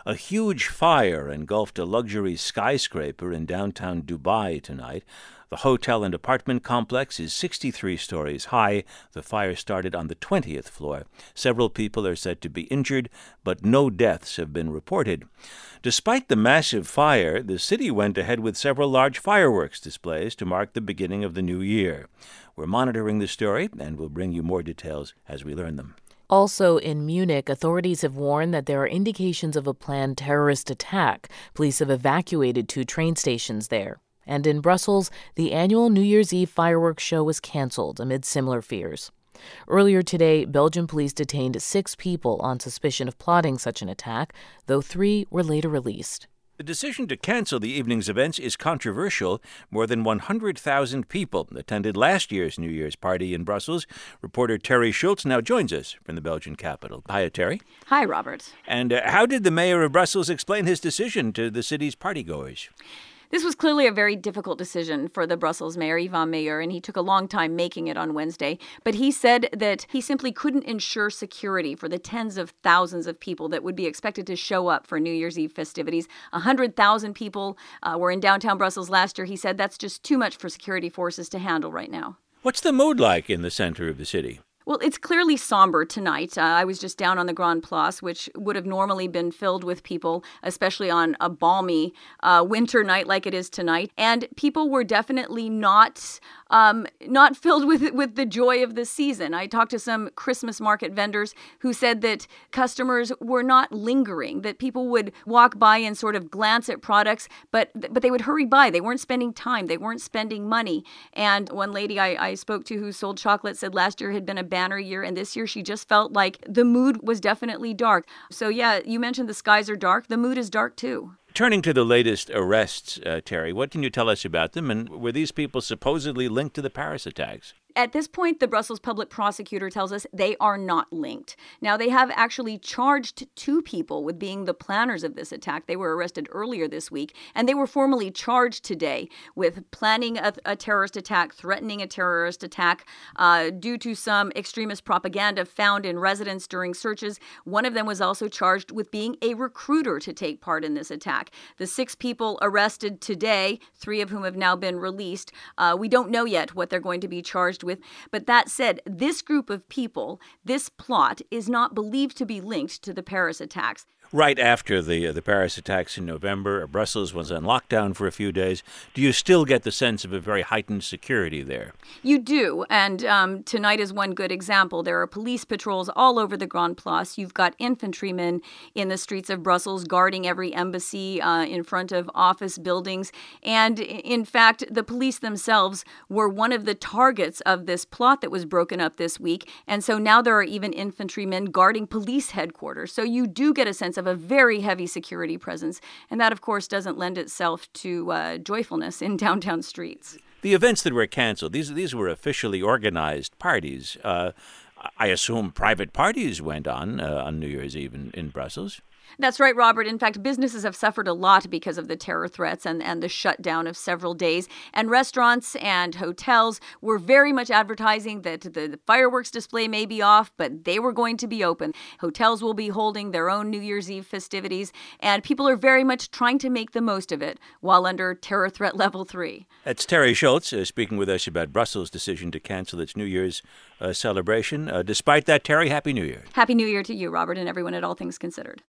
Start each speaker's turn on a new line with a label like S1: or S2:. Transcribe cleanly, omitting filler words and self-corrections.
S1: A huge fire engulfed a luxury skyscraper in downtown Dubai tonight. The hotel and apartment complex is 63 stories high. The fire started on the 20th floor. Several people are said to be injured, but no deaths have been reported. Despite the massive fire, the city went ahead with several large fireworks displays to mark the beginning of the new year. We're monitoring the story, and we'll bring you more details as we learn them.
S2: Also in Munich, authorities have warned that there are indications of a planned terrorist attack. Police have evacuated 2 train stations there. And in Brussels, the annual New Year's Eve fireworks show was canceled amid similar fears. Earlier today, Belgian police detained 6 people on suspicion of plotting such an attack, though 3 were later released.
S1: The decision to cancel the evening's events is controversial. More than 100,000 people attended last year's New Year's party in Brussels. Reporter Terry Schultz now joins us from the Belgian capital. Hiya, Terry.
S3: Hi, Robert.
S1: And how did the mayor of Brussels explain his decision to the city's partygoers?
S3: This was clearly a very difficult decision for the Brussels mayor, Yvan Meijer, and he took a long time making it on Wednesday. But he said that he simply couldn't ensure security for the tens of thousands of people that would be expected to show up for New Year's Eve festivities. 100,000 people were in downtown Brussels last year. He said that's just too much for security forces to handle right now.
S1: What's the mood like in the center of the city?
S3: Well, it's clearly somber tonight. I was just down on the Grand Place, which would have normally been filled with people, especially on a balmy winter night like it is tonight. And people were definitely not filled with the joy of the season. I talked to some Christmas market vendors who said that customers were not lingering, that people would walk by and sort of glance at products, but they would hurry by. They weren't spending time. They weren't spending money. And one lady I spoke to who sold chocolate said last year had been a banner year, and this year she just felt like the mood was definitely dark. So yeah, you mentioned the skies are dark. The mood is dark too.
S1: Turning to the latest arrests, Terry, what can you tell us about them? And were these people supposedly linked to the Paris attacks?
S3: At this point, the Brussels public prosecutor tells us they are not linked. Now, they have actually charged 2 people with being the planners of this attack. They were arrested earlier this week, and they were formally charged today with planning a terrorist attack, threatening a terrorist attack due to some extremist propaganda found in residents during searches. One of them was also charged with being a recruiter to take part in this attack. The 6 people arrested today, 3 of whom have now been released. We don't know yet what they're going to be charged with. But that said, this group of people, this plot, is not believed to be linked to the Paris attacks.
S1: Right after the Paris attacks in November, Brussels was on lockdown for a few days. Do you still get the sense of a very heightened security there?
S3: You do, and tonight is one good example. There are police patrols all over the Grand Place. You've got infantrymen in the streets of Brussels guarding every embassy in front of office buildings. And in fact, the police themselves were one of the targets of this plot that was broken up this week. And so now there are even infantrymen guarding police headquarters. So you do get a sense of a very heavy security presence. And that, of course, doesn't lend itself to joyfulness in downtown streets.
S1: The events that were canceled, these were officially organized parties. I assume private parties went on New Year's Eve in Brussels.
S3: That's right, Robert. In fact, businesses have suffered a lot because of the terror threats and the shutdown of several days. And restaurants and hotels were very much advertising that the fireworks display may be off, but they were going to be open. Hotels will be holding their own New Year's Eve festivities, and people are very much trying to make the most of it while under terror threat level 3.
S1: That's Terry Schultz speaking with us about Brussels' decision to cancel its New Year's celebration. Despite that, Terry, Happy New Year.
S3: Happy New Year to you, Robert, and everyone at All Things Considered.